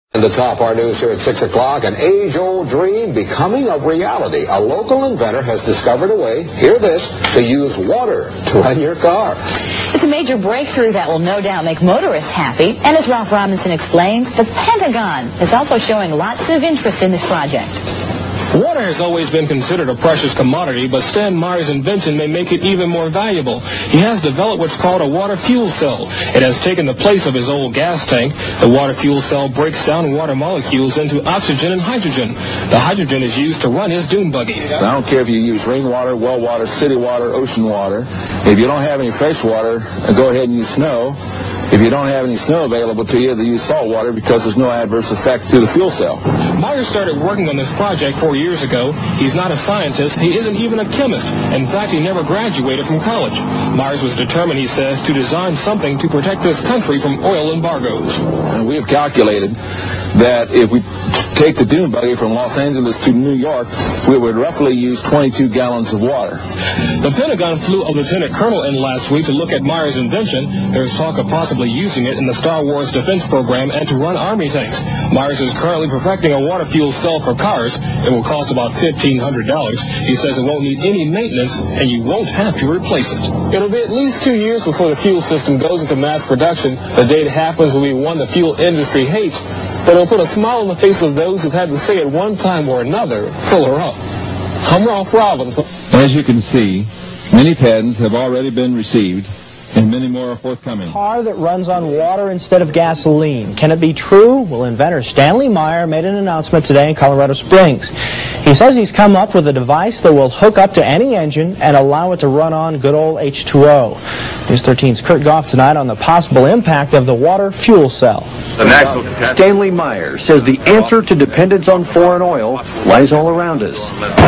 And the top our news here at 6 o'clock, an age-old dream becoming a reality. A local inventor has discovered a way, hear this, to use water to run your car. It's a major breakthrough that will no doubt make motorists happy. And as Ralph Robinson explains, the Pentagon is also showing lots of interest in this project. Water has always been considered a precious commodity, but Stan Meyer's invention may make it even more valuable. He has developed what's called a water fuel cell. It has taken the place of his old gas tank. The water fuel cell breaks down water molecules into oxygen and hydrogen. The hydrogen is used to run his dune buggy. I don't care if you use rainwater, well water, city water, ocean water. If you don't have any fresh water, go ahead and use snow. If you don't have any snow available to you, then use salt water because there's no adverse effect to the fuel cell. Meyer started working on this project 4 years ago. He's not a scientist. He isn't even a chemist. In fact, he never graduated from college. Myers was determined, he says, to design something to protect this country from oil embargoes. And we have calculated that if we take the dune buggy from Los Angeles to New York, we would roughly use 22 gallons of water. The Pentagon flew a lieutenant colonel in last week to look at Meyer's invention. There's talk of possibly using it in the Star Wars defense program and to run Army tanks. Myers is currently perfecting a water fuel cell for cars. It will cost about $1,500. He says it won't need any maintenance, and you won't have to replace it. It'll be at least 2 years before the fuel system goes into mass production. The day it happens will be one the fuel industry hates, but it'll put a smile on the face of those who've had to say at one time or another, fill her up. I'm Ralph Robinson. As you can see, many patents have already been received, and many more are forthcoming. A car that runs on water instead of gasoline. Can it be true? Well, inventor Stanley Meyer made an announcement today in Colorado Springs. He says he's come up with a device that will hook up to any engine and allow it to run on good old H2O. News 13's Kurt Goff tonight on the possible impact of the water fuel cell. Stanley Meyer says the answer to dependence on foreign oil lies all around us.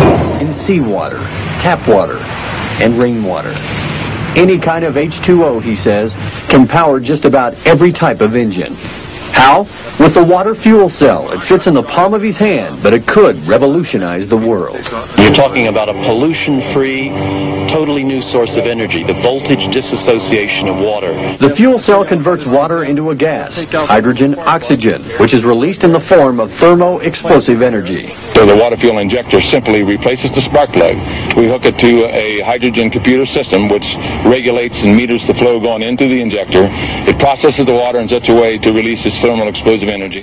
In seawater, tap water, and rainwater. Any kind of H2O, he says, can power just about every type of engine. How? With the water fuel cell. It fits in the palm of his hand, but it could revolutionize the world. You're talking about a pollution-free, totally new source of energy, the voltage disassociation of water. The fuel cell converts water into a gas, hydrogen oxygen, which is released in the form of thermo-explosive energy. So the water fuel injector simply replaces the spark plug. We hook it to a hydrogen computer system which regulates and meters the flow going into the injector. It processes the water in such a way to release its thermal explosive energy.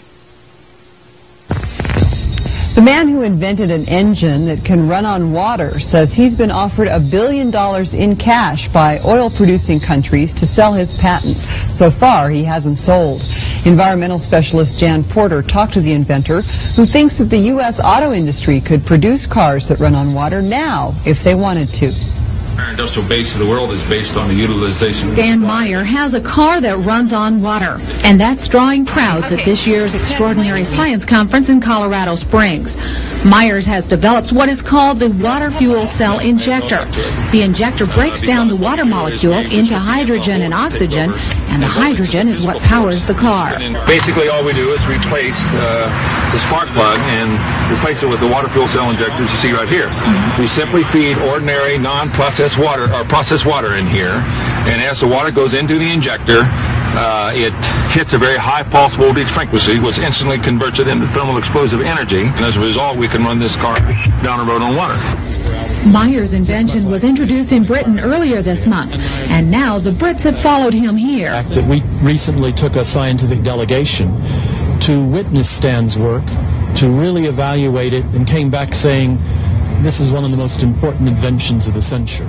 The man who invented an engine that can run on water says he's been offered $1 billion in cash by oil-producing countries to sell his patent. So far, he hasn't sold. Environmental specialist Jan Porter talked to the inventor, who thinks that the U.S. auto industry could produce cars that run on water now if they wanted to. Our industrial base of the world is based on the utilization. Stan Meyer has a car that runs on water, and that's drawing crowds at this year's Extraordinary Science Conference in Colorado Springs. Myers has developed what is called the water fuel cell injector. The injector breaks down the water molecule into hydrogen and oxygen, and the hydrogen is what powers the car. Basically, all we do is replace the spark plug and replace it with the water fuel cell injectors you see right here. We simply feed ordinary non-processed water or processed water in here, and as the water goes into the injector, it hits a very high pulse voltage frequency, which instantly converts it into thermal explosive energy, and as a result we can run this car down the road on water. Meyer's invention was introduced in Britain earlier this month, and now the Brits have followed him here. That we recently took a scientific delegation to witness Stan's work, to really evaluate it, and came back saying this is one of the most important inventions of the century.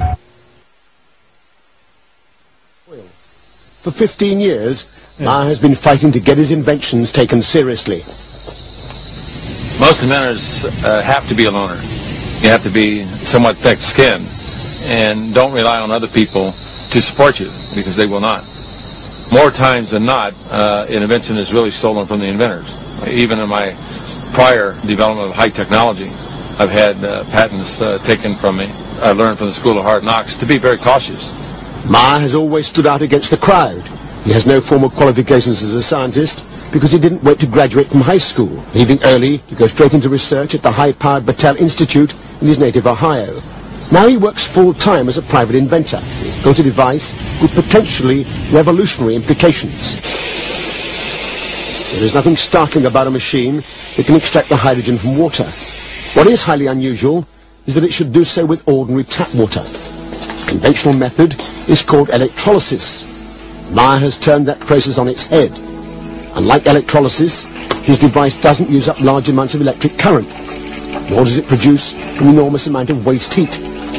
For 15 years, Meyer has been fighting to get his inventions taken seriously. Most inventors have to be a loner. You have to be somewhat thick-skinned and don't rely on other people to support you, because they will not. More times than not, an invention is really stolen from the inventors. Even in my prior development of high technology, I've had patents taken from me. I learned from the School of Hard Knocks to be very cautious. Meyer has always stood out against the crowd. He has no formal qualifications as a scientist because he didn't wait to graduate from high school, leaving early to go straight into research at the high-powered Battelle Institute in his native Ohio. Now he works full-time as a private inventor. He's built a device with potentially revolutionary implications. There is nothing startling about a machine that can extract the hydrogen from water. What is highly unusual is that it should do so with ordinary tap water. The conventional method is called electrolysis. Meyer has turned that process on its head. Unlike electrolysis, his device doesn't use up large amounts of electric current, nor does it produce an enormous amount of waste heat.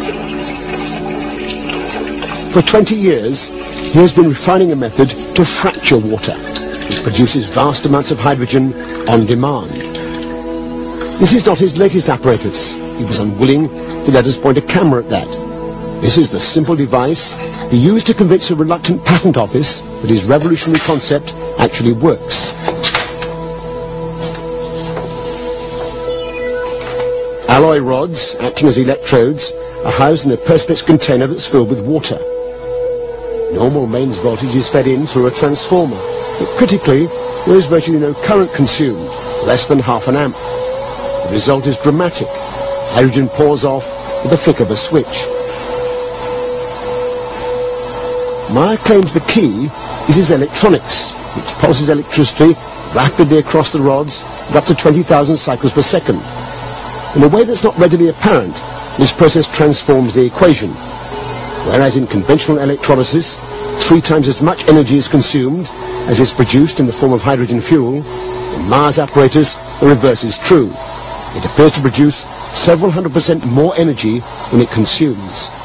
For 20 years, he has been refining a method to fracture water, which produces vast amounts of hydrogen on demand. This is not his latest apparatus. He was unwilling to let us point a camera at that. This is the simple device he used to convince a reluctant patent office that his revolutionary concept actually works. Alloy rods, acting as electrodes, are housed in a perspex container that's filled with water. Normal mains voltage is fed in through a transformer, but critically, there is virtually no current consumed, less than half an amp. The result is dramatic. Hydrogen pours off with the flick of a switch. Meyer claims the key is his electronics, which pulses electricity rapidly across the rods at up to 20,000 cycles per second. In a way that's not readily apparent, this process transforms the equation. Whereas in conventional electrolysis, 3 times as much energy is consumed as is produced in the form of hydrogen fuel, in Meyer's apparatus, the reverse is true. It appears to produce several 100% more energy than it consumes.